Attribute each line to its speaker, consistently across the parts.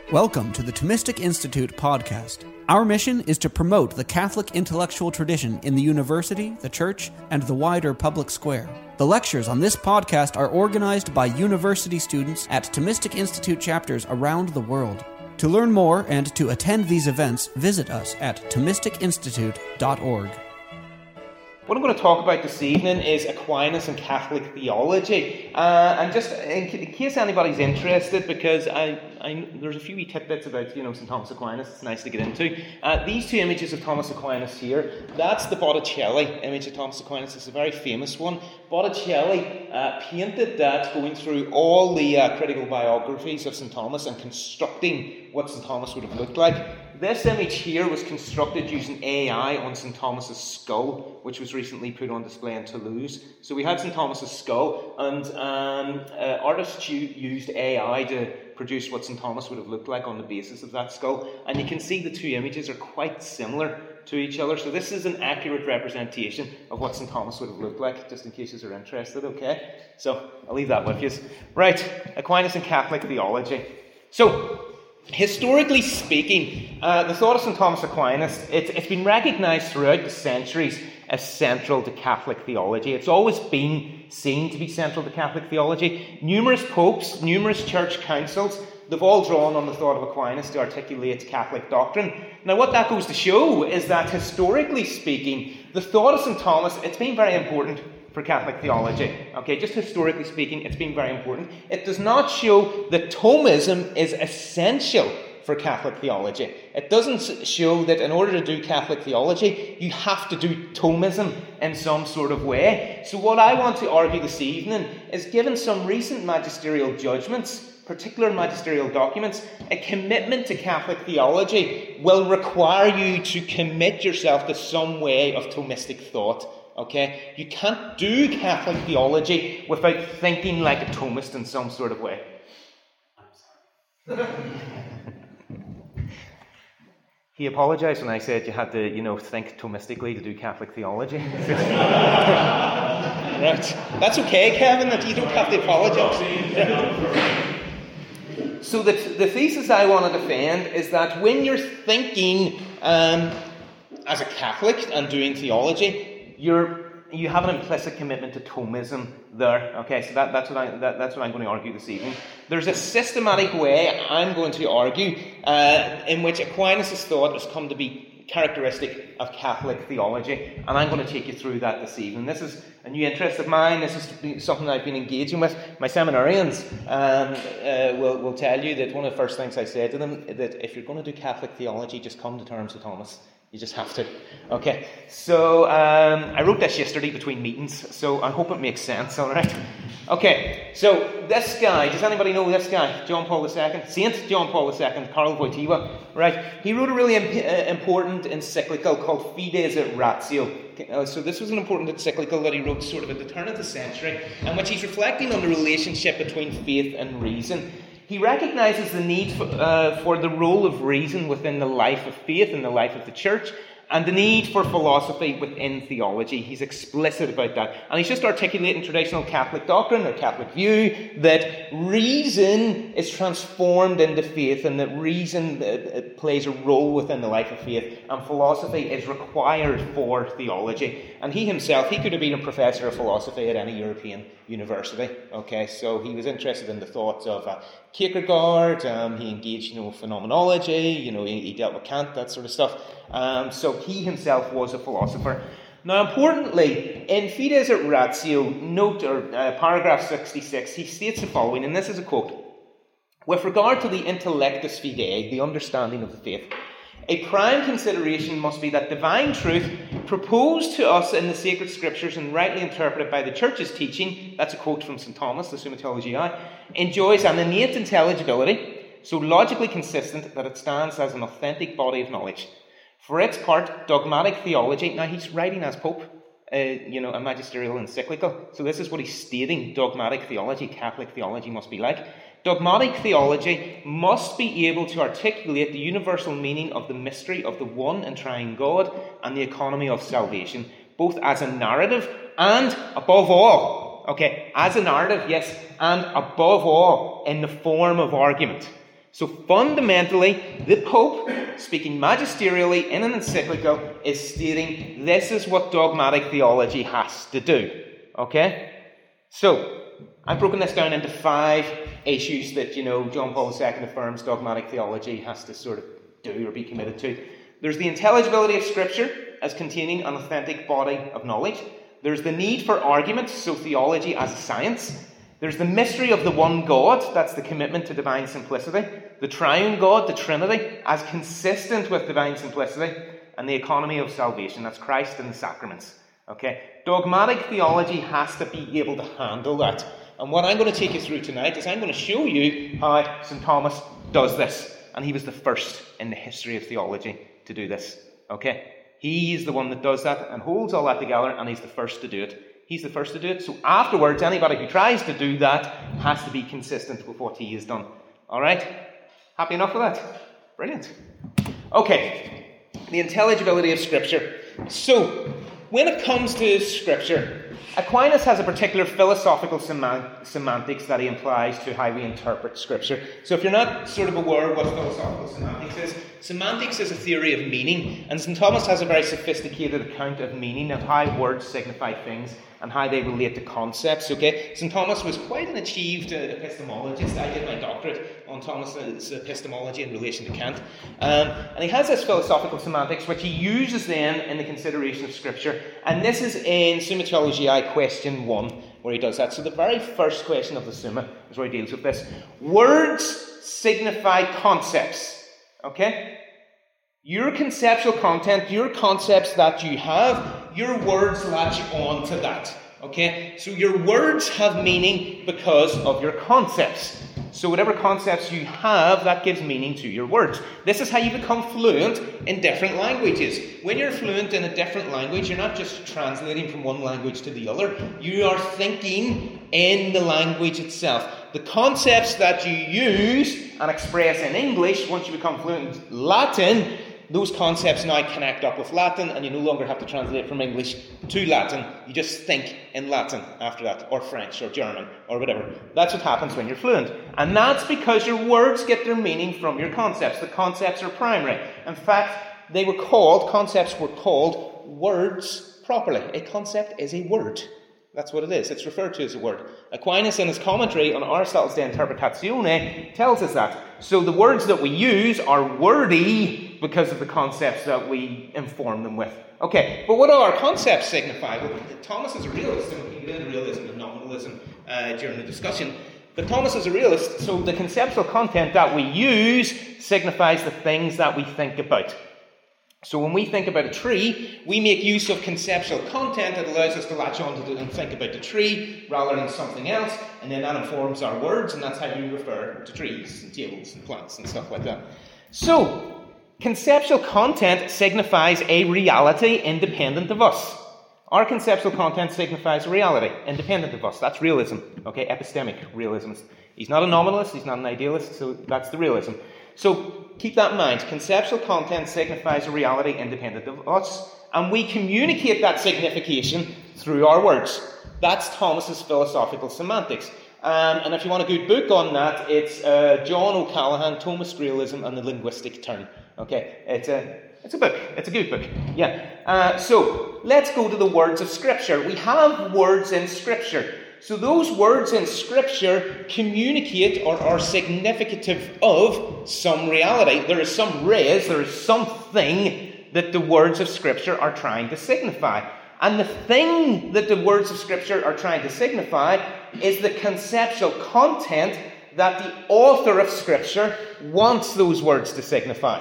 Speaker 1: Welcome to the Thomistic Institute podcast. Our mission is to promote the Catholic intellectual tradition in the university, the church, and the wider public square. The lectures on this podcast are organized by university students at Thomistic Institute chapters around the world. To learn more and to attend these events, visit us at ThomisticInstitute.org.
Speaker 2: What I'm going to talk about this evening is Aquinas and Catholic theology. And just in case anybody's interested, because there's a few wee tidbits about, St. Thomas Aquinas it's nice to get into. These two images of Thomas Aquinas here, that's the Botticelli image of Thomas Aquinas. It's a very famous one. Botticelli painted that, going through all the critical biographies of St. Thomas and constructing what St. Thomas would have looked like. This image here was constructed using AI on St. Thomas's skull, which was recently put on display in Toulouse. So we had St. Thomas's skull, and artists used AI to produce what St. Thomas would have looked like on the basis of that skull. And you can see the two images are quite similar to each other. So this is an accurate representation of what St. Thomas would have looked like, just in case you're interested, okay? So I'll leave that with you. Right, Aquinas and Catholic theology. So, historically speaking, the thought of St. Thomas Aquinas, it's been recognised throughout the centuries as central to Catholic theology. It's always been seen to be central to Catholic theology. Numerous popes, numerous church councils, they've all drawn on the thought of Aquinas to articulate Catholic doctrine. Now, what that goes to show is that, historically speaking, the thought of St. Thomas, it's been very important for Catholic theology. Okay, just historically speaking, it's been very important. It does not show that Thomism is essential for Catholic theology. It doesn't show that in order to do Catholic theology, you have to do Thomism in some sort of way. So what I want to argue this evening is, given some recent magisterial judgments, particular magisterial documents, a commitment to Catholic theology will require you to commit yourself to some way of Thomistic thought. Okay? You can't do Catholic theology without thinking like a Thomist in some sort of way. I'm sorry. He apologised when I said you had to, think Thomistically to do Catholic theology. Right. That's okay, Kevin, that you don't have to apologise. So the thesis I want to defend is that when you're thinking as a Catholic and doing theology, you have an implicit commitment to Thomism there. Okay, so that's what I'm going to argue this evening. There's a systematic way I'm going to argue in which Aquinas' thought has come to be characteristic of Catholic theology, and I'm going to take you through that this evening. This is a new interest of mine. This is something I've been engaging with. My seminarians will tell you that one of the first things I said to them, that if you're going to do Catholic theology, just come to terms with Thomas. You just have to. Okay, so I wrote this yesterday between meetings, so I hope it makes sense, all right? Okay, so this guy, does anybody know this guy? John Paul II? Saint John Paul II, Karl Wojtyła, right? He wrote a really important encyclical called Fides et Ratio. So this was an important encyclical that he wrote sort of at the turn of the century, in which he's reflecting on the relationship between faith and reason. He recognises the need for the role of reason within the life of faith and the life of the church, and the need for philosophy within theology. He's explicit about that. And he's just articulating traditional Catholic doctrine or Catholic view that reason is transformed into faith, and that reason plays a role within the life of faith, and philosophy is required for theology. And he himself, he could have been a professor of philosophy at any European university. Okay, so he was interested in the thoughts of Kierkegaard. He engaged, phenomenology. He dealt with Kant, that sort of stuff. So he himself was a philosopher. Now, importantly, in Fides et Ratio, paragraph 66, he states the following, and this is a quote: "With regard to the intellectus fidei, the understanding of the faith, a prime consideration must be that divine truth, proposed to us in the sacred scriptures and rightly interpreted by the Church's teaching," that's a quote from St. Thomas, the Summa Theologiae, "enjoys an innate intelligibility, so logically consistent that it stands as an authentic body of knowledge. For its part, dogmatic theology," now he's writing as Pope, a magisterial encyclical, so this is what he's stating dogmatic theology, Catholic theology must be like. "Dogmatic theology must be able to articulate the universal meaning of the mystery of the one and triune God and the economy of salvation, both as a narrative and above all," okay, as a narrative, yes, and above all in the form of argument. So fundamentally, the Pope, speaking magisterially in an encyclical, is stating this is what dogmatic theology has to do. Okay? So, I've broken this down into 5 issues that, John Paul II affirms dogmatic theology has to sort of do or be committed to. There's the intelligibility of Scripture as containing an authentic body of knowledge. There's the need for argument, so theology as a science. There's the mystery of the one God, that's the commitment to divine simplicity. The triune God, the Trinity, as consistent with divine simplicity. And the economy of salvation, that's Christ and the sacraments. Okay? Dogmatic theology has to be able to handle that. And what I'm going to take you through tonight is I'm going to show you how St. Thomas does this. And he was the first in the history of theology to do this. Okay? He's the one that does that and holds all that together, and he's the first to do it. He's the first to do it. So afterwards, anybody who tries to do that has to be consistent with what he has done. All right? Happy enough with that? Brilliant. Okay. The intelligibility of Scripture. So, when it comes to Scripture, Aquinas has a particular philosophical semantics that he implies to how we interpret Scripture. So if you're not sort of aware of what philosophical semantics is a theory of meaning, and St. Thomas has a very sophisticated account of meaning, of how words signify things and how they relate to concepts. Okay, St. Thomas was quite an achieved epistemologist. I did my doctorate on Thomas's epistemology in relation to Kant, and he has this philosophical semantics which he uses then in the consideration of Scripture, and this is in Summa Theologiae question 1 where he does that. So the very first question of the Summa is where he deals with this. Words signify concepts. Okay? Your conceptual content, your concepts that you have, your words latch on to that. Okay? So your words have meaning because of your concepts. So whatever concepts you have, that gives meaning to your words. This is how you become fluent in different languages. When you're fluent in a different language, you're not just translating from one language to the other. You are thinking in the language itself. The concepts that you use and express in English, once you become fluent in Latin, those concepts now connect up with Latin, and you no longer have to translate from English to Latin. You just think in Latin after that, or French, or German, or whatever. That's what happens when you're fluent. And that's because your words get their meaning from your concepts. The concepts are primary. In fact, concepts were called words properly. A concept is a word. That's what it is. It's referred to as a word. Aquinas, in his commentary on Aristotle's De Interpretatione, tells us that. So the words that we use are wordy because of the concepts that we inform them with. Okay, but what do our concepts signify? Well, Thomas is a realist, and we can get into realism and nominalism during the discussion. But Thomas is a realist, so the conceptual content that we use signifies the things that we think about. So when we think about a tree, we make use of conceptual content that allows us to latch on to and think about the tree rather than something else, and then that informs our words, and that's how we refer to trees and tables and plants and stuff like that. So, conceptual content signifies a reality independent of us. Our conceptual content signifies a reality independent of us. That's realism, okay? Epistemic realism. He's not a nominalist, he's not an idealist, so that's the realism. So, keep that in mind. Conceptual content signifies a reality independent of us, and we communicate that signification through our words. That's Thomas's philosophical semantics. And if you want a good book on that, it's John O'Callaghan, Thomist Realism and the Linguistic Turn. Okay, it's a book. It's a good book. Yeah. So, let's go to the words of Scripture. We have words in Scripture. So those words in Scripture communicate or are significative of some reality. There is some res, there is something that the words of Scripture are trying to signify. And the thing that the words of Scripture are trying to signify is the conceptual content that the author of Scripture wants those words to signify.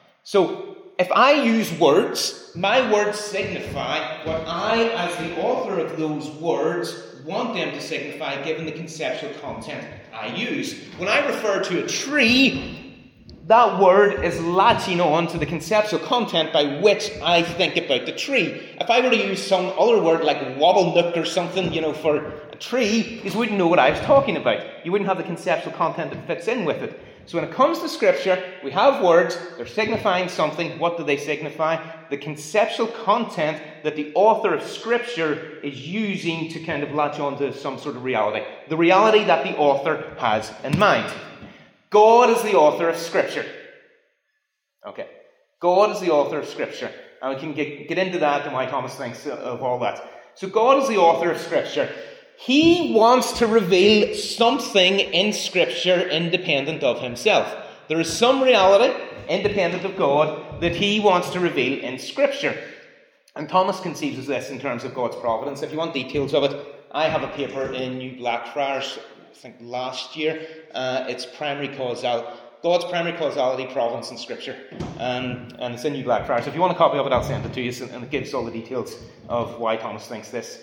Speaker 2: So, if I use words, my words signify what I, as the author of those words, want them to signify given the conceptual content I use. When I refer to a tree, that word is latching on to the conceptual content by which I think about the tree. If I were to use some other word like wobblenuck or something, for a tree, you wouldn't know what I was talking about. You wouldn't have the conceptual content that fits in with it. So when it comes to Scripture, we have words, they're signifying something. What do they signify? The conceptual content that the author of Scripture is using to kind of latch on to some sort of reality. The reality that the author has in mind. God is the author of Scripture. Okay. God is the author of Scripture. And we can get into that and why Thomas thinks of all that. So God is the author of Scripture. He wants to reveal something in Scripture independent of himself. There is some reality, independent of God, that he wants to reveal in Scripture. And Thomas conceives of this in terms of God's providence. If you want details of it, I have a paper in New Blackfriars, I think last year. It's God's primary causality, providence in Scripture. And it's in New Blackfriars. If you want a copy of it, I'll send it to you, and it gives all the details of why Thomas thinks this.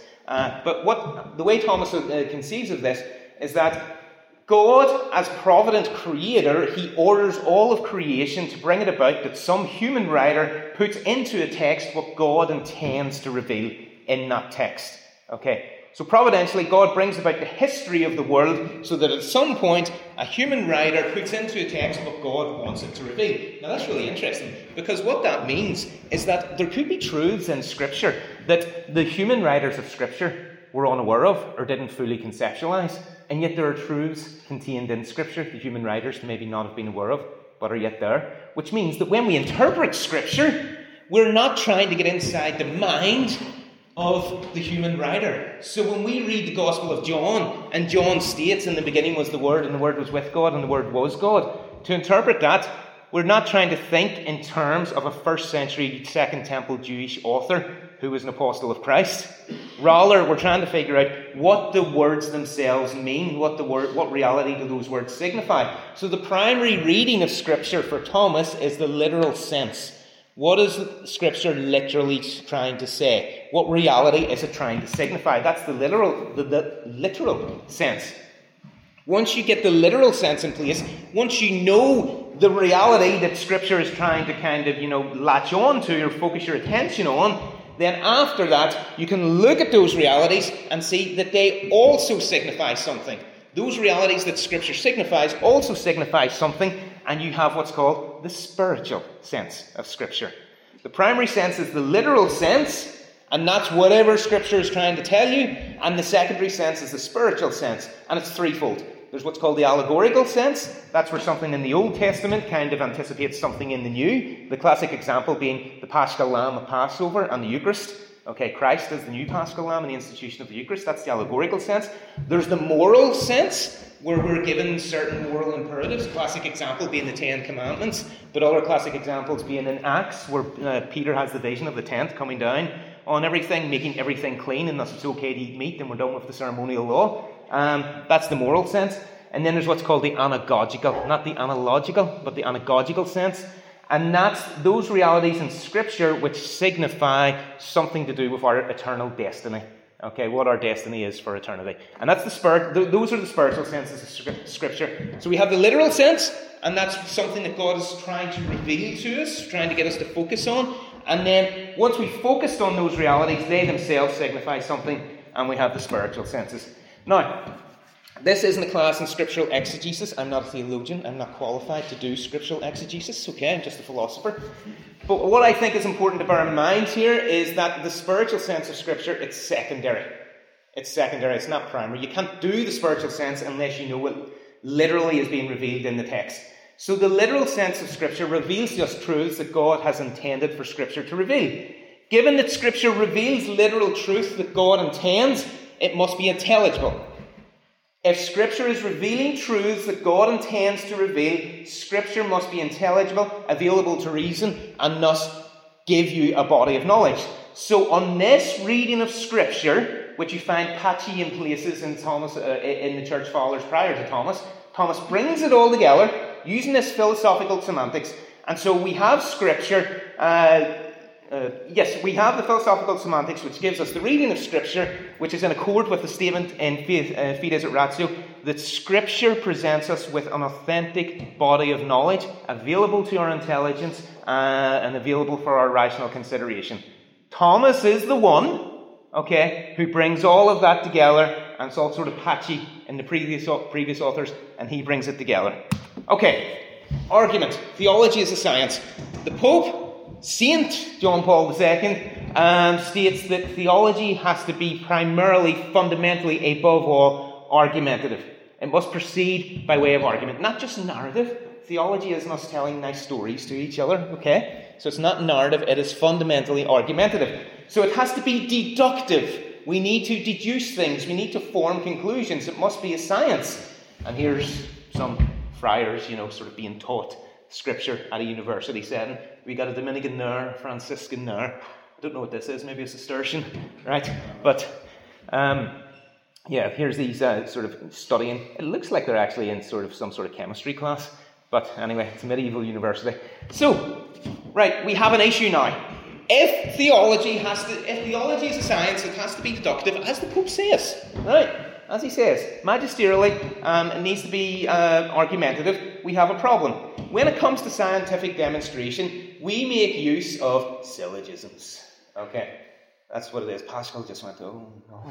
Speaker 2: But the way Thomas conceives of this is that God, as provident creator, he orders all of creation to bring it about that some human writer puts into a text what God intends to reveal in that text. Okay, so providentially, God brings about the history of the world so that at some point a human writer puts into a text what God wants it to reveal. Now that's really interesting, because what that means is that there could be truths in Scripture that the human writers of Scripture were unaware of or didn't fully conceptualize. And yet there are truths contained in Scripture the human writers maybe not have been aware of, but are yet there. Which means that when we interpret Scripture, we're not trying to get inside the mind of the human writer. So when we read the Gospel of John, and John states, in the beginning was the Word, and the Word was with God, and the Word was God, to interpret that, we're not trying to think in terms of a first century Second Temple Jewish author who was an apostle of Christ. Rather, we're trying to figure out what the words themselves mean, what reality do those words signify. So the primary reading of Scripture for Thomas is the literal sense. What is Scripture literally trying to say? What reality is it trying to signify? That's the literal sense. Once you get the literal sense in place, once you know the reality that Scripture is trying to kind of, latch on to or focus your attention on, then after that, you can look at those realities and see that they also signify something. Those realities that Scripture signifies also signify something, and you have what's called the spiritual sense of Scripture. The primary sense is the literal sense, and that's whatever Scripture is trying to tell you, and the secondary sense is the spiritual sense, and it's threefold. There's what's called the allegorical sense. That's where something in the Old Testament kind of anticipates something in the New. The classic example being the Paschal Lamb of Passover and the Eucharist. Okay, Christ is the new Paschal Lamb and the institution of the Eucharist. That's the allegorical sense. There's the moral sense, where we're given certain moral imperatives. Classic example being the Ten Commandments, but other classic examples being in Acts, where Peter has the vision of the tent coming down on everything, making everything clean, and thus it's okay to eat meat, and we're done with the ceremonial law. That's the moral sense. And then there's what's called the anagogical, not the analogical, but the anagogical sense. And that's those realities in Scripture which signify something to do with our eternal destiny. Okay, what our destiny is for eternity. And that's the spirit. Those are the spiritual senses of Scripture. So we have the literal sense, and that's something that God is trying to reveal to us, trying to get us to focus on. And then once we've focused on those realities, they themselves signify something, and we have the spiritual senses. Now, this isn't a class in scriptural exegesis. I'm not a theologian. I'm not qualified to do scriptural exegesis. Okay, I'm just a philosopher. But what I think is important to bear in mind here is that the spiritual sense of Scripture, it's secondary. It's secondary. It's not primary. You can't do the spiritual sense unless you know what literally is being revealed in the text. So the literal sense of Scripture reveals to us truths that God has intended for Scripture to reveal. Given that Scripture reveals literal truth that God intends, it must be intelligible. If Scripture is revealing truths that God intends to reveal, Scripture must be intelligible, available to reason, and thus give you a body of knowledge. So on this reading of Scripture, which you find patchy in places in the church fathers prior to Thomas, Thomas brings it all together using this philosophical semantics. And so we have Scripture, we have the philosophical semantics, which gives us the reading of Scripture, which is in accord with the statement in Fides et Ratio, that Scripture presents us with an authentic body of knowledge, available to our intelligence, and available for our rational consideration. Thomas is the one, who brings all of that together, and it's all sort of patchy in the previous authors, and he brings it together. Okay, argument. Theology is a science. The Pope, Saint John Paul II, states that theology has to be primarily, fundamentally, above all, argumentative. It must proceed by way of argument, not just narrative. Theology isn't us telling nice stories to each other, okay? So it's not narrative, it is fundamentally argumentative. So it has to be deductive. We need to deduce things, we need to form conclusions. It must be a science. And here's some friars, sort of being taught Scripture at a university setting. We got a Dominican there, a Franciscan there. I don't know what this is, maybe a Cistercian, right? But, here's these sort of studying. It looks like they're actually in some sort of chemistry class. But anyway, it's a medieval university. So, right, we have an issue now. If theology is a science, it has to be deductive, as the Pope says, right? As he says, magisterially, it needs to be argumentative. We have a problem. When it comes to scientific demonstration, we make use of syllogisms. Okay, that's what it is. Pascal just went, oh no.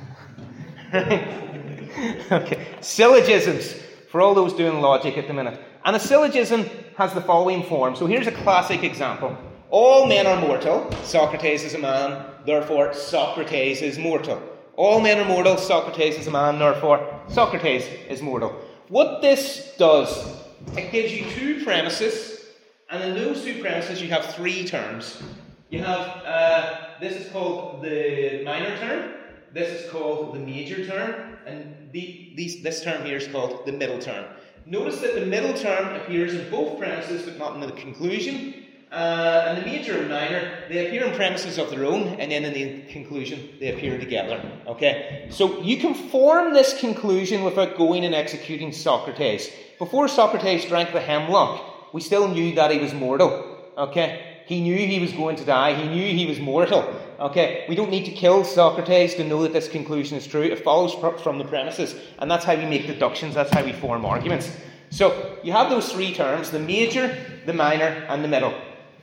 Speaker 2: Okay, syllogisms, for all those doing logic at the minute. And a syllogism has the following form. So here's a classic example. All men are mortal. Socrates is a man, therefore Socrates is mortal. All men are mortal. Socrates is a man, therefore Socrates is mortal. What this does, it gives you two premises, and in those two premises you have three terms. You have, this is called the minor term, this is called the major term, and this term here is called the middle term. Notice that the middle term appears in both premises but not in the conclusion. And the major and minor, they appear in premises of their own, and then in the conclusion they appear together. Okay? So you can form this conclusion without going and executing Socrates. Before Socrates drank the hemlock, we still knew that he was mortal. Okay? He knew he was going to die. He knew he was mortal. Okay? We don't need to kill Socrates to know that this conclusion is true. It follows from the premises. And that's how we make deductions. That's how we form arguments. So you have those three terms, the major, the minor, and the middle.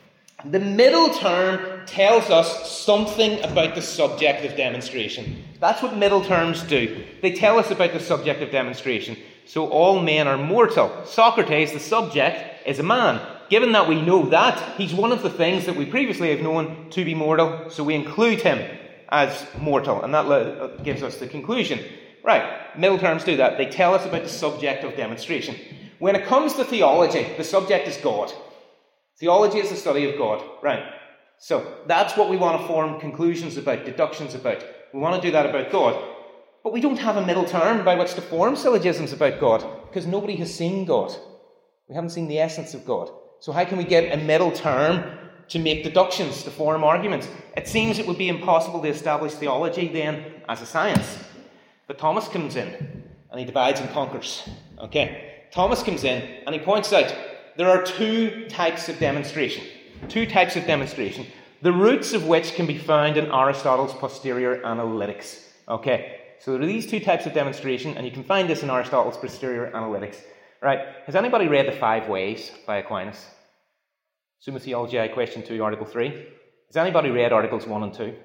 Speaker 2: The middle term tells us something about the subject of demonstration. That's what middle terms do. They tell us about the subject of demonstration. So all men are mortal. Socrates, the subject, is a man. Given that we know that, he's one of the things that we previously have known to be mortal, so we include him as mortal, and that gives us the conclusion. Right, middle terms do that. They tell us about the subject of demonstration. When it comes to theology, the subject is God. Theology is the study of God. Right, so that's what we want to form conclusions about, deductions about. We want to do that about God. But we don't have a middle term by which to form syllogisms about God, because nobody has seen God. We haven't seen the essence of God. So how can we get a middle term to make deductions, to form arguments? It seems it would be impossible to establish theology then as a science. But Thomas comes in, and he divides and conquers. Okay, Thomas comes in, and he points out there are two types of demonstration. Two types of demonstration, the roots of which can be found in Aristotle's posterior analytics. Okay, so there are these two types of demonstration, and you can find this in Aristotle's posterior analytics. Right, has anybody read The Five Ways by Aquinas? Summa Theologiae, question 2, article 3. Has anybody read articles 1 and 2?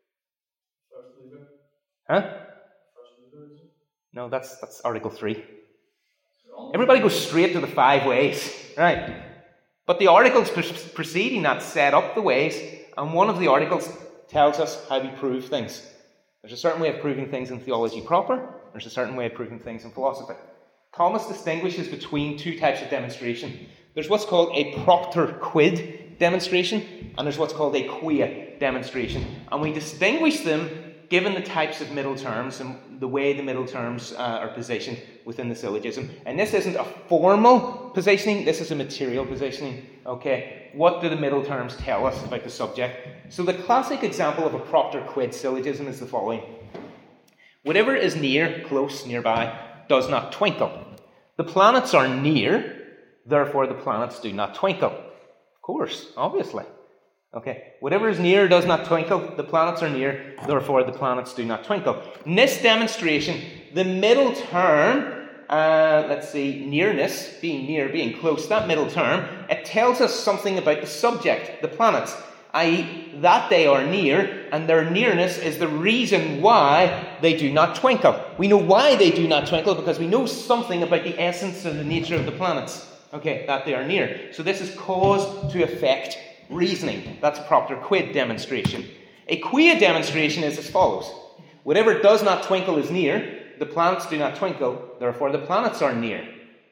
Speaker 2: Huh? No, that's article 3. Everybody goes straight to the 5 ways. Right. But the articles preceding that set up the ways, and one of the articles tells us how we prove things. There's a certain way of proving things in theology proper. There's a certain way of proving things in philosophy. Thomas distinguishes between two types of demonstration. There's what's called a propter quid demonstration, and there's what's called a quia demonstration. And we distinguish them given the types of middle terms and the way the middle terms are positioned within the syllogism. And this isn't a formal positioning, this is a material positioning. Okay, what do the middle terms tell us about the subject? So the classic example of a propter quid syllogism is the following. Whatever is near, close, nearby, does not twinkle. The planets are near, therefore the planets do not twinkle. Of course, obviously. Okay, whatever is near does not twinkle. The planets are near, therefore the planets do not twinkle. In this demonstration, the middle term, nearness, being near, being close, that middle term, it tells us something about the subject, the planets, i.e. that they are near, and their nearness is the reason why they do not twinkle. We know why they do not twinkle because we know something about the essence and the nature of the planets. Okay, that they are near. So this is cause to effect reasoning. That's propter quid demonstration. A quia demonstration is as follows. Whatever does not twinkle is near. The planets do not twinkle, therefore the planets are near.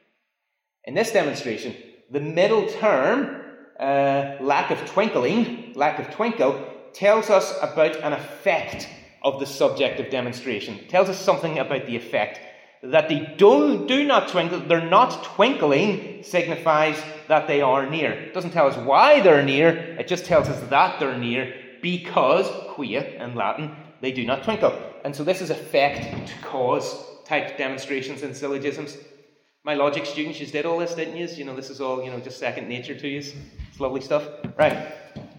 Speaker 2: In this demonstration, the middle term, lack of twinkle, tells us about an effect of the subject of demonstration. It tells us something about the effect. That they do not twinkle, they're not twinkling, signifies that they are near. It doesn't tell us why they're near, it just tells us that they're near, because, quia in Latin, they do not twinkle. And so this is effect to cause type demonstrations and syllogisms. My logic students, you did all this, didn't you? You know, this is all, just second nature to you. It's lovely stuff. Right.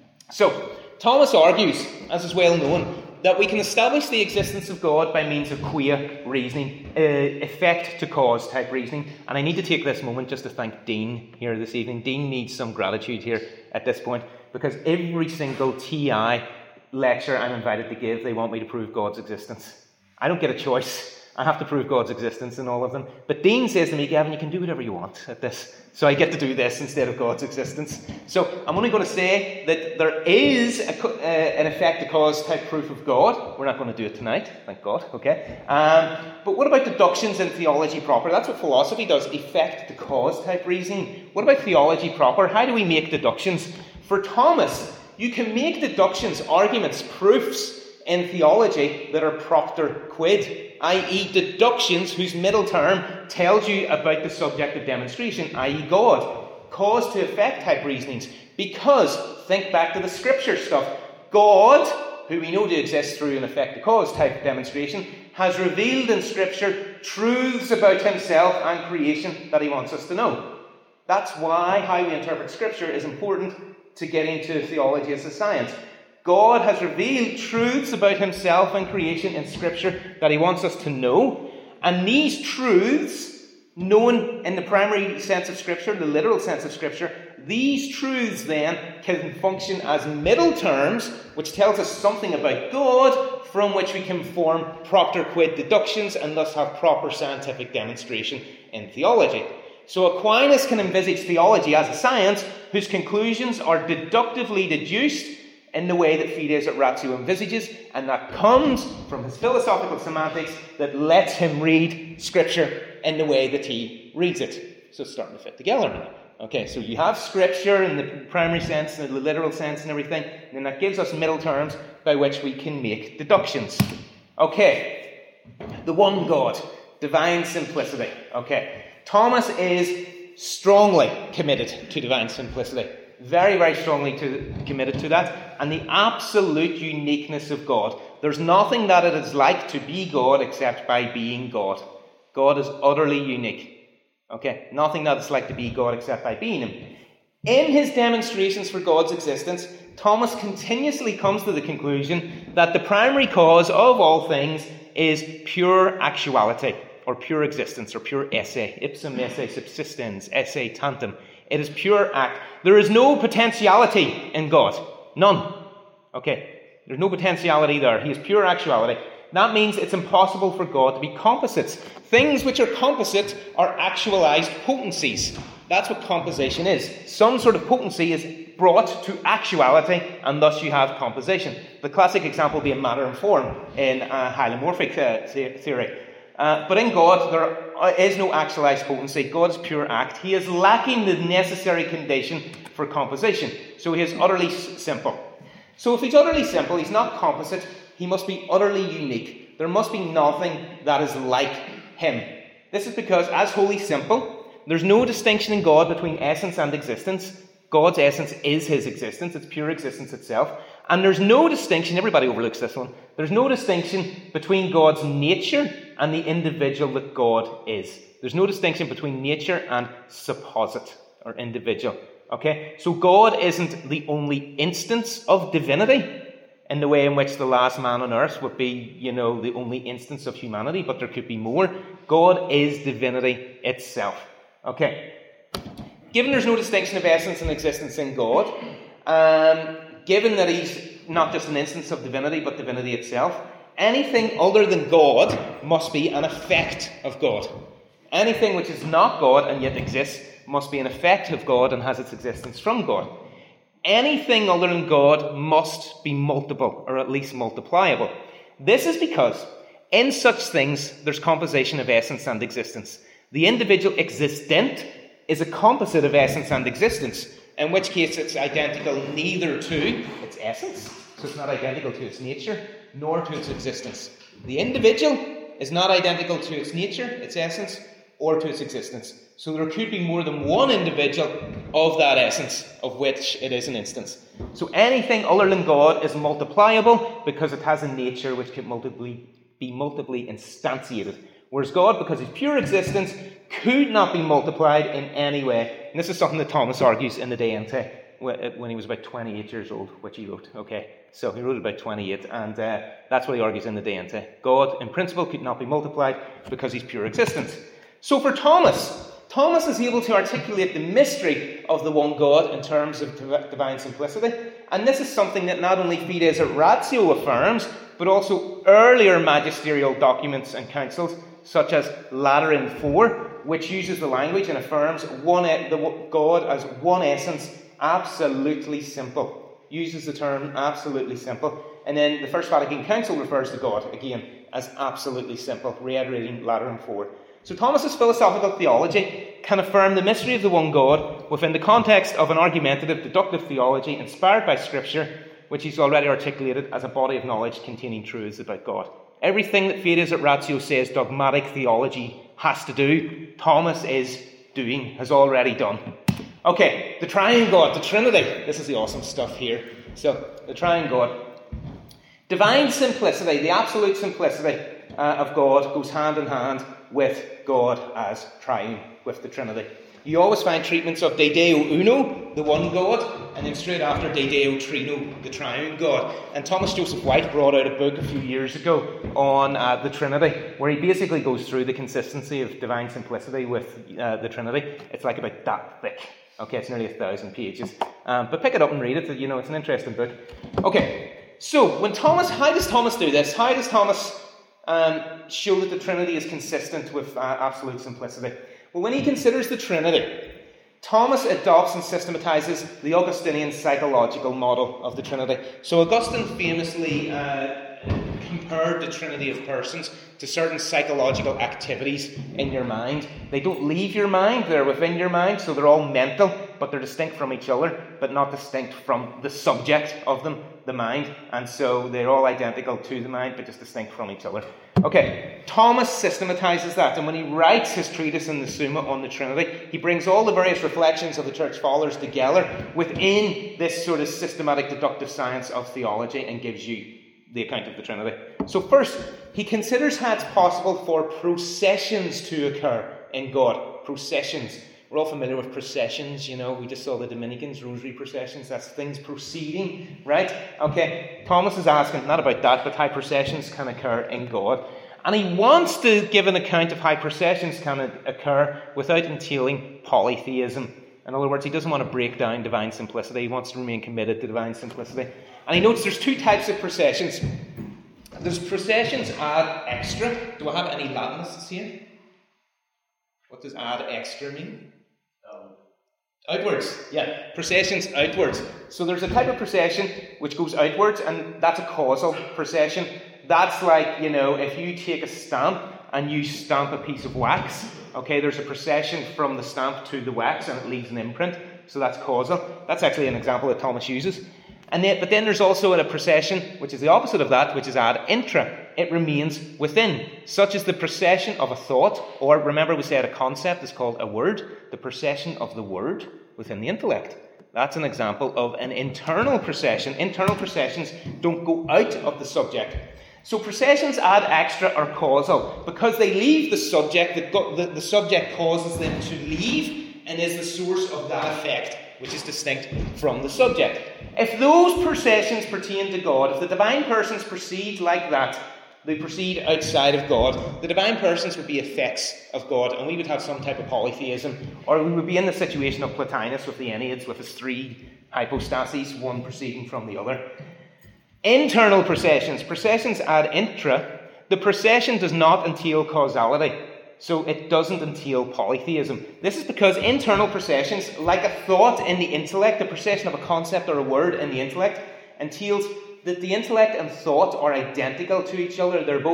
Speaker 2: So, Thomas argues, as is well known, that we can establish the existence of God by means of quia reasoning, effect to cause type reasoning. And I need to take this moment just to thank Dean here this evening. Dean needs some gratitude here at this point, because every single TI lecture I'm invited to give, they want me to prove God's existence. I don't get a choice. I have to prove God's existence in all of them. But Dean says to me, Gavin, you can do whatever you want at this. So I get to do this instead of God's existence. So I'm only going to say that there is an effect to cause type proof of God. We're not going to do it tonight, thank God, okay? But what about deductions in theology proper? That's what philosophy does, effect to cause type reasoning. What about theology proper? How do we make deductions? For Thomas, you can make deductions, arguments, proofs in theology that are propter quid, i.e. deductions whose middle term tells you about the subject of demonstration, i.e. God. Cause to effect type reasonings. Because, think back to the scripture stuff, God, who we know to exist through an effect to cause type demonstration, has revealed in scripture truths about himself and creation that he wants us to know. That's why how we interpret scripture is important to get into theology as a science. God has revealed truths about himself and creation in Scripture that he wants us to know. And these truths, known in the primary sense of Scripture, the literal sense of Scripture, these truths then can function as middle terms, which tells us something about God, from which we can form propter quid deductions and thus have proper scientific demonstration in theology. So Aquinas can envisage theology as a science whose conclusions are deductively deduced in the way that Fides et Ratio envisages, and that comes from his philosophical semantics that lets him read Scripture in the way that he reads it. So it's starting to fit together now. Okay, so you have Scripture in the primary sense, in the literal sense and everything, and then that gives us middle terms by which we can make deductions. Okay, the one God, divine simplicity. Okay, Thomas is strongly committed to divine simplicity. Very, very strongly committed to that. And the absolute uniqueness of God. There's nothing that it is like to be God except by being God. God is utterly unique. Okay? Nothing that it's like to be God except by being him. In his demonstrations for God's existence, Thomas continuously comes to the conclusion that the primary cause of all things is pure actuality, or pure existence, or pure esse. Ipsum esse subsistens, esse tantum. It is pure act. There is no potentiality in God. None. Okay. There's no potentiality there. He is pure actuality. That means it's impossible for God to be composites. Things which are composite are actualized potencies. That's what composition is. Some sort of potency is brought to actuality, and thus you have composition. The classic example being matter and form in hylomorphic theory. But in God, there is no actualized potency. God is pure act. He is lacking the necessary condition for composition. So he is utterly simple. So if he's utterly simple, he's not composite, he must be utterly unique. There must be nothing that is like him. This is because, as wholly simple, there's no distinction in God between essence and existence. God's essence is his existence. It's pure existence itself. And there's no distinction, everybody overlooks this one, there's no distinction between God's nature and the individual that God is. There's no distinction between nature and supposit, or individual. Okay? So God isn't the only instance of divinity in the way in which the last man on earth would be, the only instance of humanity, but there could be more. God is divinity itself. Okay? Given there's no distinction of essence and existence in God, given that he's not just an instance of divinity, but divinity itself, anything other than God must be an effect of God. Anything which is not God and yet exists must be an effect of God and has its existence from God. Anything other than God must be multiple, or at least multipliable. This is because In such things, there's composition of essence and existence. The individual existent is a composite of essence and existence, in which case it's identical neither to its essence, so it's not identical to its nature, nor to its existence. The individual is not identical to its nature, its essence, or to its existence. So there could be more than one individual of that essence, of which it is an instance. So anything other than God is multipliable because it has a nature which can be multiply instantiated. Whereas God, because his pure existence, could not be multiplied in any way. And this is something that Thomas argues in the De Ente when he was about 28 years old, which he wrote. Okay, so he wrote about 28, and that's what he argues in the De Ente. God, in principle, could not be multiplied because he's pure existence. So for Thomas is able to articulate the mystery of the one God in terms of divine simplicity. And this is something that not only Fides et Ratio affirms, but also earlier magisterial documents and councils, such as Lateran 4, which uses the language and affirms the God as one essence, absolutely simple. Uses the term absolutely simple. And then the First Vatican Council refers to God, again, as absolutely simple, reiterating Lateran 4. So Thomas's philosophical theology can affirm the mystery of the one God within the context of an argumentative, deductive theology inspired by Scripture, which he's already articulated as a body of knowledge containing truths about God. Everything that Fides et Ratio says dogmatic theology has to do, Thomas is doing, has already done. Okay, the triune God, the Trinity. This is the awesome stuff here. So, the triune God. Divine simplicity, the absolute simplicity of God goes hand in hand with God as triune, with the Trinity. You always find treatments of De Deo Uno, the one God, and then straight after De Deo Trino, the triune God. And Thomas Joseph White brought out a book a few years ago on the Trinity, where he basically goes through the consistency of divine simplicity with the Trinity. It's like about that thick. Okay, it's nearly 1,000 pages. But pick it up and read it. You know, it's an interesting book. Okay, so how does Thomas do this? How does Thomas show that the Trinity is consistent with absolute simplicity? Well, when he considers the Trinity, Thomas adopts and systematizes the Augustinian psychological model of the Trinity. So Augustine famously compared the Trinity of persons to certain psychological activities in your mind. They don't leave your mind, they're within your mind, so they're all mental, but they're distinct from each other, but not distinct from the subject of them, the mind. And so they're all identical to the mind, but just distinct from each other. Okay, Thomas systematizes that, and when he writes his treatise in the Summa on the Trinity, he brings all the various reflections of the Church Fathers together within this sort of systematic deductive science of theology and gives you the account of the Trinity. So first, he considers how it's possible for processions to occur in God. Processions. We're all familiar with processions, you know. We just saw the Dominicans, rosary processions. That's things proceeding, right? Okay, Thomas is asking not about that, but how processions can occur in God. And he wants to give an account of how processions can occur without entailing polytheism. In other words, he doesn't want to break down divine simplicity. He wants to remain committed to divine simplicity. And he notes there's two types of processions. There's processions ad extra. Do I have any Latinists here? What does ad extra mean? Outwards. Yeah, processions outwards. So there's a type of procession which goes outwards, and that's a causal procession. That's like, you know, if you take a stamp and you stamp a piece of wax, okay, there's a procession from the stamp to the wax and it leaves an imprint. So that's causal. That's actually an example that Thomas uses. But then there's also a procession, which is the opposite of that, which is ad intra. It remains within, such as the procession of a thought, or remember we said a concept is called a word, the procession of the word within the intellect. That's an example of an internal procession. Internal processions don't go out of the subject. So processions ad extra are causal because they leave the subject, the subject causes them to leave and is the source of that effect, which is distinct from the subject. If those processions pertain to God, if the divine persons proceed like that, they proceed outside of God, the divine persons would be effects of God, and we would have some type of polytheism, or we would be in the situation of Plotinus with the Enneads, with his three hypostases, one proceeding from the other. Internal processions, processions ad intra, the procession does not entail causality. So it doesn't entail polytheism. This is because internal processions, like a thought in the intellect, the procession of a concept or a word in the intellect, entails that the intellect and thought are identical to each other. They're both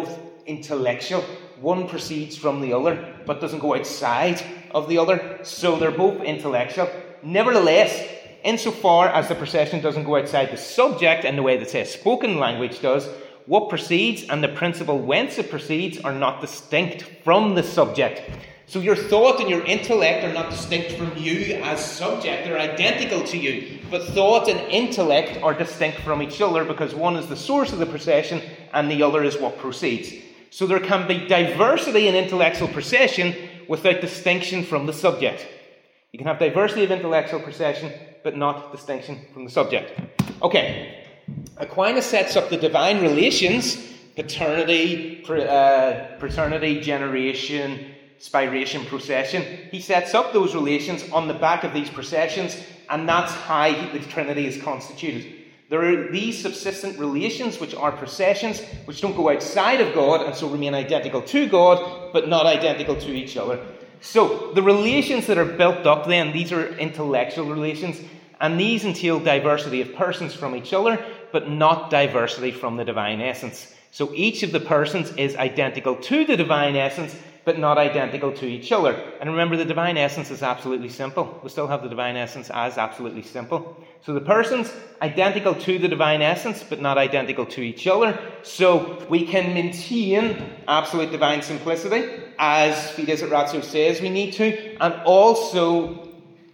Speaker 2: intellectual. One proceeds from the other, but doesn't go outside of the other. So they're both intellectual. Nevertheless, insofar as the procession doesn't go outside the subject in the way that, say, spoken language does, what proceeds and the principle whence it proceeds are not distinct from the subject. So your thought and your intellect are not distinct from you as subject. They're identical to you. But thought and intellect are distinct from each other because one is the source of the procession and the other is what proceeds. So there can be diversity in intellectual procession without distinction from the subject. You can have diversity of intellectual procession, but not distinction from the subject. Okay, Aquinas sets up the divine relations, paternity, paternity, generation, spiration, procession. He sets up those relations on the back of these processions, and that's how the Trinity is constituted. There are these subsistent relations which are processions, which don't go outside of God and so remain identical to God, but not identical to each other. So the relations that are built up then, these are intellectual relations, and these entail diversity of persons from each other, but not diversity from the divine essence. So each of the persons is identical to the divine essence, but not identical to each other. And remember, the divine essence is absolutely simple. We still have the divine essence as absolutely simple. So the persons, identical to the divine essence, but not identical to each other. So we can maintain absolute divine simplicity, as Fides et Ratio says we need to, and also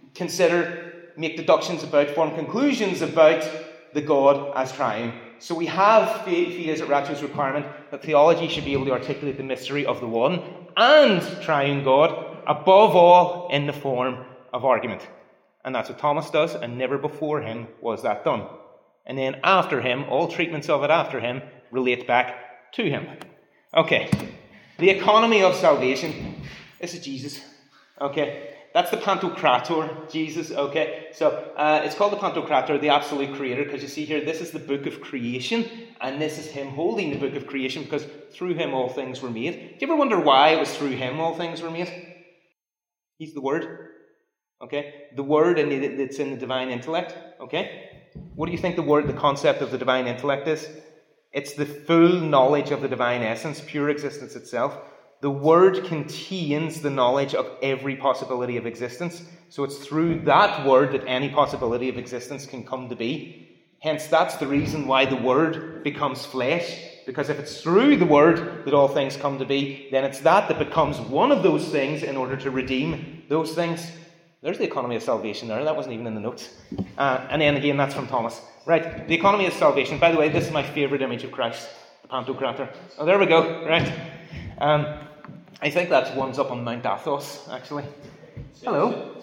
Speaker 2: make deductions about, form conclusions about the God as triune. So we have Fides et Ratio's requirement that theology should be able to articulate the mystery of the one and triune God, above all in the form of argument. And that's what Thomas does, and never before him was that done. And then after him, all treatments of it after him relate back to him. Okay, the economy of salvation. This is Jesus. Okay, that's the Pantocrator, Jesus. Okay, so it's called the Pantocrator, the absolute creator, because you see here, this is the book of creation, and this is him holding the book of creation, because through him all things were made. Do you ever wonder why it was through him all things were made? He's the Word. Okay, the Word that's in the divine intellect. Okay, what do you think the concept of the divine intellect is? It's the full knowledge of the divine essence, pure existence itself. The Word contains the knowledge of every possibility of existence. So it's through that Word that any possibility of existence can come to be. Hence, that's the reason why the Word becomes flesh. Because if it's through the Word that all things come to be, then it's that becomes one of those things in order to redeem those things. There's the economy of salvation there. That wasn't even in the notes. And then again, that's from Thomas. Right, the economy of salvation. By the way, this is my favourite image of Christ, the Pantocrator. Oh, there we go. Right. I think that's one's up on Mount Athos, actually. Hello.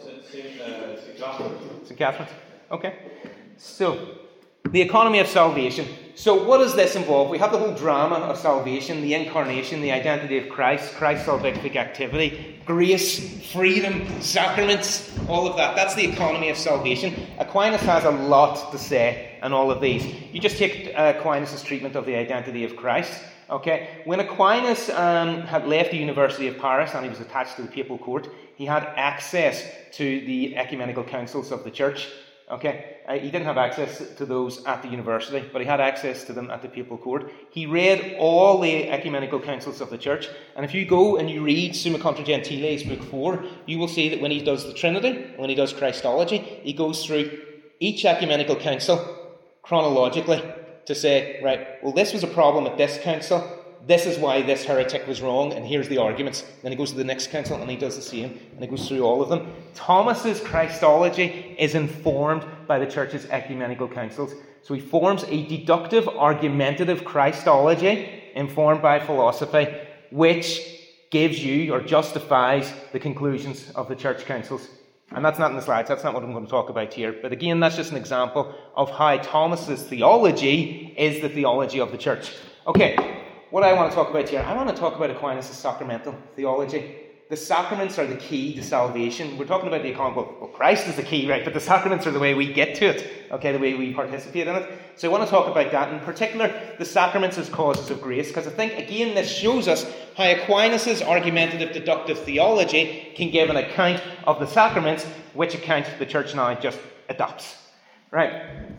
Speaker 2: St. Catherine. Okay. So, the economy of salvation. So, what does this involve? We have the whole drama of salvation, the incarnation, the identity of Christ, Christ's salvific activity, grace, freedom, sacraments, all of that. That's the economy of salvation. Aquinas has a lot to say on all of these. You just take Aquinas' treatment of the identity of Christ. Okay, when Aquinas had left the University of Paris and he was attached to the papal court, he had access to the ecumenical councils of the church. Okay, he didn't have access to those at the university, but he had access to them at the papal court. He read all the ecumenical councils of the church, and if you go and you read Summa Contra Gentiles, book 4, you will see that when he does the Trinity, when he does Christology, he goes through each ecumenical council chronologically to say, right, well, this was a problem at this council, this is why this heretic was wrong, and here's the arguments. Then he goes to the next council and he does the same, and he goes through all of them. Thomas's Christology is informed by the church's ecumenical councils. So he forms a deductive, argumentative Christology informed by philosophy, which gives you or justifies the conclusions of the church councils. And that's not in the slides, that's not what I'm going to talk about here. But again, that's just an example of how Thomas's theology is the theology of the church. Okay. What I want to talk about here, I want to talk about Aquinas' sacramental theology. The sacraments are the key to salvation. We're talking about the economy. Well, Christ is the key, right? But the sacraments are the way we get to it, okay, the way we participate in it. So I want to talk about that. In particular, the sacraments as causes of grace, because I think, again, this shows us how Aquinas' argumentative deductive theology can give an account of the sacraments, which account the church now just adopts. Right?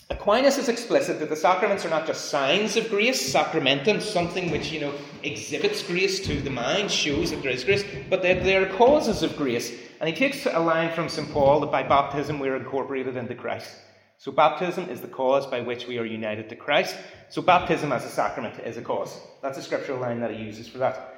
Speaker 2: Aquinas is explicit that the sacraments are not just signs of grace, sacramentum, something which, exhibits grace to the mind, shows that there is grace, but that they are causes of grace. And he takes a line from St. Paul that by baptism we are incorporated into Christ. So baptism is the cause by which we are united to Christ. So baptism as a sacrament is a cause. That's a scriptural line that he uses for that.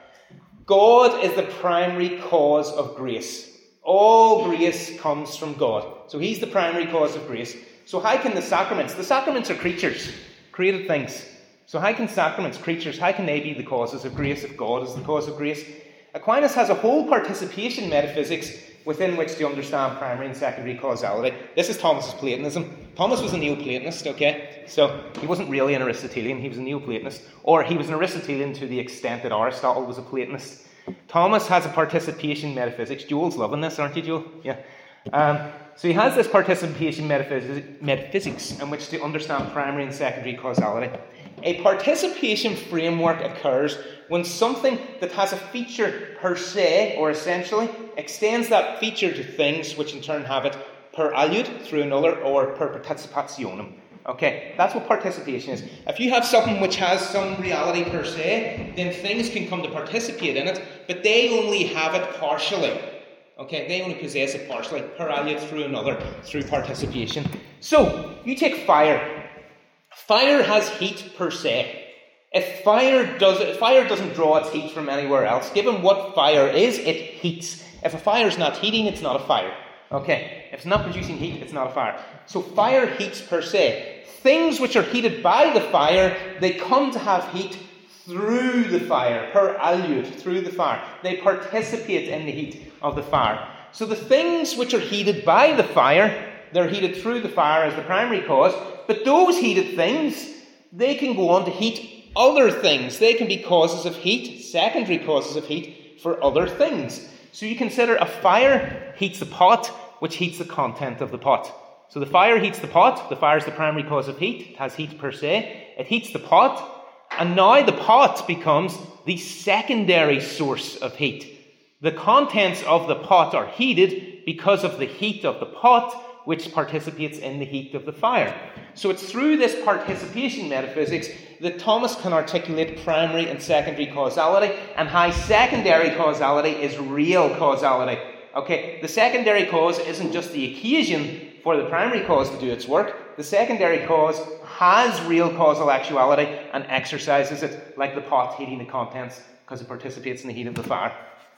Speaker 2: God is the primary cause of grace. All grace comes from God. So he's the primary cause of grace. So how can the sacraments are creatures, created things. So how can sacraments, creatures, how can they be the causes of grace if God is the cause of grace? Aquinas has a whole participation metaphysics within which to understand primary and secondary causality. This is Thomas's Platonism. Thomas was a Neoplatonist, okay? So he wasn't really an Aristotelian, he was a Neoplatonist. Or he was an Aristotelian to the extent that Aristotle was a Platonist. Thomas has a participation metaphysics. Joel's loving this, aren't you, Joel? Yeah. So he has this participation metaphysics in which to understand primary and secondary causality. A participation framework occurs when something that has a feature per se, or essentially, extends that feature to things which in turn have it per aliud, through another, or per participationem. Okay, that's what participation is. If you have something which has some reality per se, then things can come to participate in it, but they only have it partially. Okay, they only possess it partially, per aliud, through another, through participation. So, you take fire. Fire has heat per se. If fire doesn't draw its heat from anywhere else, given what fire is, it heats. If a fire is not heating, it's not a fire. Okay, if it's not producing heat, it's not a fire. So fire heats per se. Things which are heated by the fire, they come to have heat through the fire, per aliud, through the fire. They participate in the heat of the fire. So the things which are heated by the fire, they're heated through the fire as the primary cause, but those heated things, they can go on to heat other things. They can be causes of heat, secondary causes of heat for other things. So you consider a fire heats the pot, which heats the content of the pot. So the fire heats the pot. The fire is the primary cause of heat. It has heat per se. It heats the pot. And now the pot becomes the secondary source of heat. The contents of the pot are heated because of the heat of the pot, which participates in the heat of the fire. So it's through this participation metaphysics that Thomas can articulate primary and secondary causality, and how secondary causality is real causality. Okay, the secondary cause isn't just the occasion for the primary cause to do its work. The secondary cause has real causal actuality and exercises it like the pot heating the contents because it participates in the heat of the fire.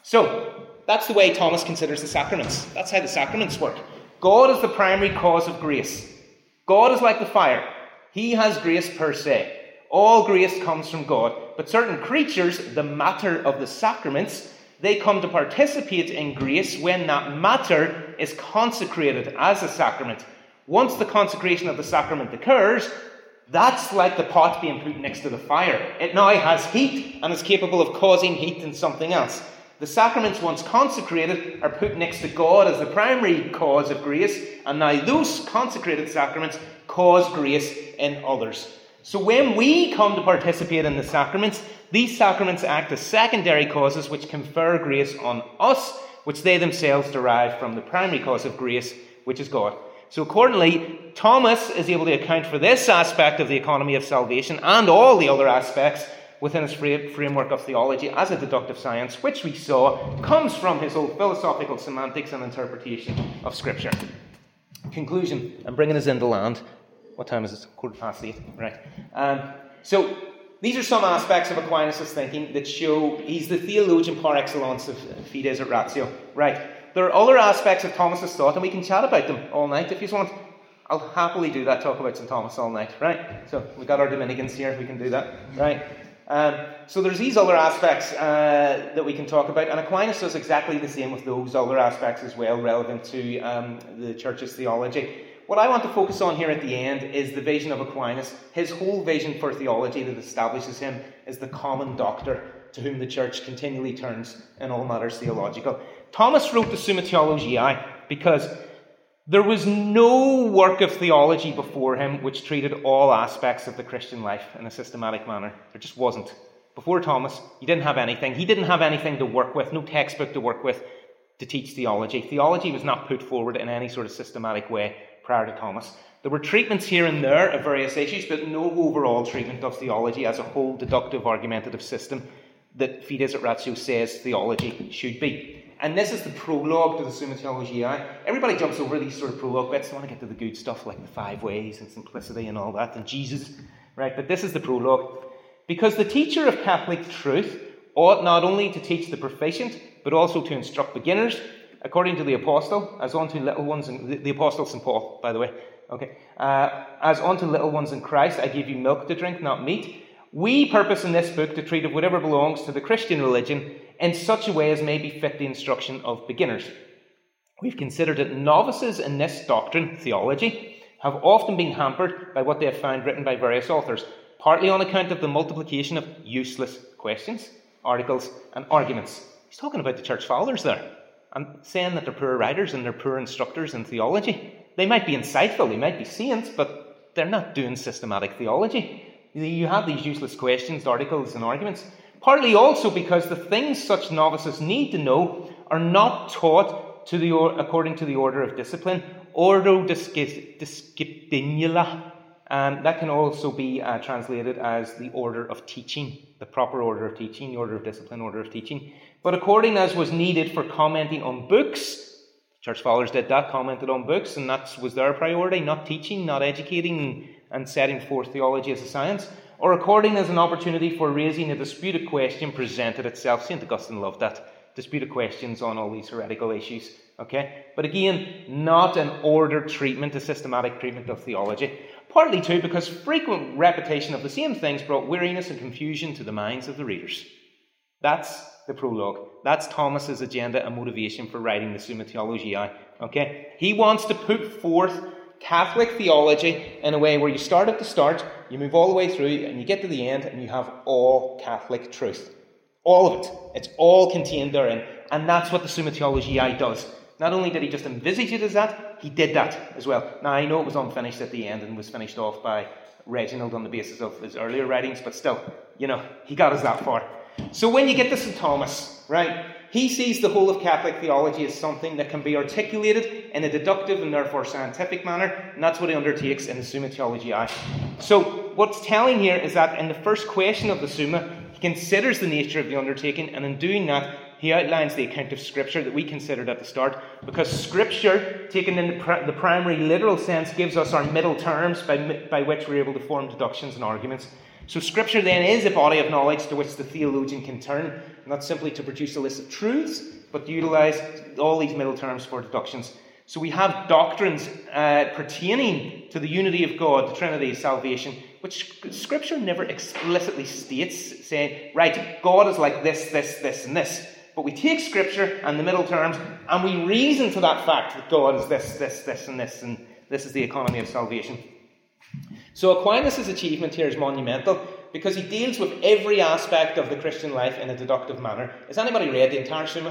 Speaker 2: So, that's the way Thomas considers the sacraments. That's how the sacraments work. God is the primary cause of grace. God is like the fire. He has grace per se. All grace comes from God. But certain creatures, the matter of the sacraments, they come to participate in grace when that matter is consecrated as a sacrament. Once the consecration of the sacrament occurs, that's like the pot being put next to the fire. It now has heat and is capable of causing heat in something else. The sacraments, once consecrated, are put next to God as the primary cause of grace, and now those consecrated sacraments cause grace in others. So when we come to participate in the sacraments, these sacraments act as secondary causes which confer grace on us, which they themselves derive from the primary cause of grace, which is God. So accordingly, Thomas is able to account for this aspect of the economy of salvation and all the other aspects within his framework of theology as a deductive science, which we saw comes from his whole philosophical semantics and interpretation of Scripture. Conclusion, I'm bringing us into land. What time is it? 8:15. Right. So these are some aspects of Aquinas' thinking that show he's the theologian par excellence of fides et ratio. Right. There are other aspects of Thomas' thought, and we can chat about them all night if you want. I'll happily do that, talk about St. Thomas all night. Right. So we've got our Dominicans here, we can do that. Right. So there's these other aspects that we can talk about, and Aquinas does exactly the same with those other aspects as well, relevant to the Church's theology. What I want to focus on here at the end is the vision of Aquinas, his whole vision for theology that establishes him as the common doctor to whom the Church continually turns in all matters theological. Thomas wrote the Summa Theologiae because there was no work of theology before him which treated all aspects of the Christian life in a systematic manner. There just wasn't. Before Thomas, he didn't have anything. He didn't have anything to work with, no textbook to work with to teach theology. Theology was not put forward in any sort of systematic way prior to Thomas. There were treatments here and there of various issues, but no overall treatment of theology as a whole deductive argumentative system that Fides et Ratio says theology should be. And this is the prologue to the Summa Theologiae. Everybody jumps over these sort of prologue bits. They want to get to the good stuff like the 5 ways and simplicity and all that and Jesus, right? But this is the prologue. Because the teacher of Catholic truth ought not only to teach the proficient, but also to instruct beginners, according to the apostle, as unto little ones, and the apostle St. Paul, by the way. Okay, as unto little ones in Christ, I give you milk to drink, not meat. We purpose in this book to treat of whatever belongs to the Christian religion in such a way as may befit the instruction of beginners. We've considered that novices in this doctrine, theology, have often been hampered by what they have found written by various authors, partly on account of the multiplication of useless questions, articles, and arguments. He's talking about the church fathers there. I'm saying that they're poor writers and they're poor instructors in theology. They might be insightful, they might be saints, but they're not doing systematic theology. You have these useless questions, articles, and arguments. Partly also because the things such novices need to know are not taught according to the order of discipline, ordo disciplinula. That can also be translated as the order of teaching, the proper order of teaching, the order of discipline, order of teaching. But according as was needed for commenting on books. Church fathers did that, commented on books, and that was their priority, not teaching, not educating and setting forth theology as a science, or according as an opportunity for raising a disputed question presented itself. St. Augustine loved that. Disputed questions on all these heretical issues. Okay? But again, not an ordered treatment, a systematic treatment of theology. Partly too because frequent repetition of the same things brought weariness and confusion to the minds of the readers. That's the prologue. That's Thomas's agenda and motivation for writing the Summa Theologiae. Okay? He wants to put forth Catholic theology in a way where you start at the start, you move all the way through, and you get to the end, and you have all Catholic truth. All of it. It's all contained therein. And that's what the Summa Theologiae does. Not only did he just envisage it as that, he did that as well. Now, I know it was unfinished at the end and was finished off by Reginald on the basis of his earlier writings, but still, he got us that far. So when you get to St. Thomas, right, he sees the whole of Catholic theology as something that can be articulated in a deductive and therefore scientific manner, and that's what he undertakes in the Summa Theologiae. So what's telling here is that in the first question of the Summa, he considers the nature of the undertaking, and in doing that, he outlines the account of Scripture that we considered at the start, because Scripture, taken in the primary literal sense, gives us our middle terms by which we're able to form deductions and arguments. So Scripture then is a body of knowledge to which the theologian can turn, not simply to produce a list of truths, but to utilize all these middle terms for deductions. So we have doctrines pertaining to the unity of God, the Trinity, salvation, which Scripture never explicitly states, saying, right, God is like this, this, this, and this. But we take Scripture and the middle terms, and we reason to that fact that God is this, this, this, and this, and this is the economy of salvation. So Aquinas' achievement here is monumental because he deals with every aspect of the Christian life in a deductive manner. Has anybody read the entire Summa?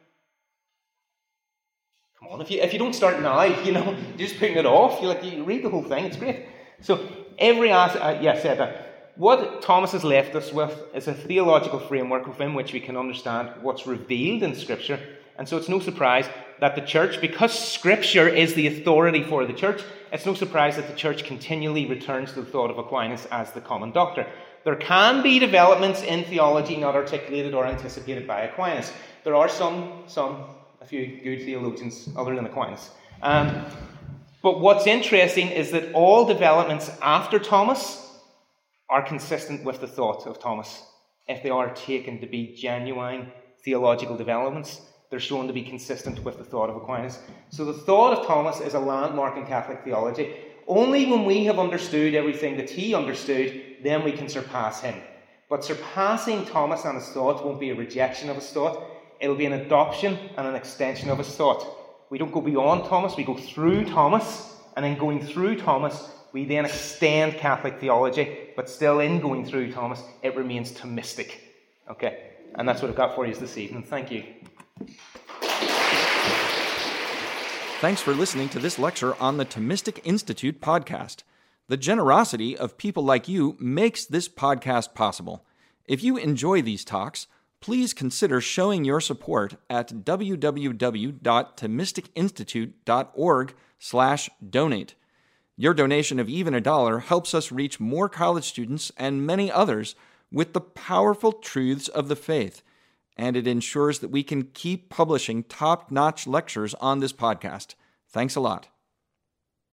Speaker 2: Come on, if you don't start now, you're just putting it off. You read the whole thing, it's great. So every aspect, said that. What Thomas has left us with is a theological framework within which we can understand what's revealed in Scripture. And so it's no surprise that the Church, because Scripture is the authority for the Church, it's no surprise that the Church continually returns to the thought of Aquinas as the common doctor. There can be developments in theology not articulated or anticipated by Aquinas. There are a few good theologians other than Aquinas. But what's interesting is that all developments after Thomas are consistent with the thought of Thomas. If they are taken to be genuine theological developments, they're shown to be consistent with the thought of Aquinas. So the thought of Thomas is a landmark in Catholic theology. Only when we have understood everything that he understood, then we can surpass him. But surpassing Thomas and his thought won't be a rejection of his thought. It'll be an adoption and an extension of his thought. We don't go beyond Thomas, we go through Thomas, and in going through Thomas, we then extend Catholic theology, but still in going through Thomas, it remains Thomistic. Okay, and that's what I've got for you this evening. Thank you.
Speaker 3: Thanks for listening to this lecture on the Thomistic Institute podcast. The generosity of people like you makes this podcast possible. If you enjoy these talks, please consider showing your support at www.thomisticinstitute.org/donate. Your donation of even $1 helps us reach more college students and many others with the powerful truths of the faith, and it ensures that we can keep publishing top-notch lectures on this podcast. Thanks a lot.